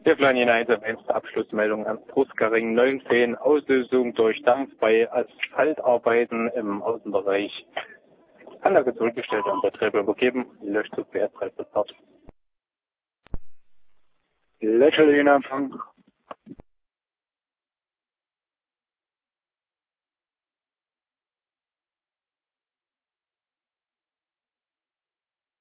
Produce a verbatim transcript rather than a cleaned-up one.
Tiefland eins eins Abschlussmeldung an Brustgaring neunzehn, Auslösung durch Dampf bei Asphaltarbeiten im Außenbereich. Anlage zurückgestellt und Betrieb übergeben. Löschzug B R drei Start. Löschel in Empfang.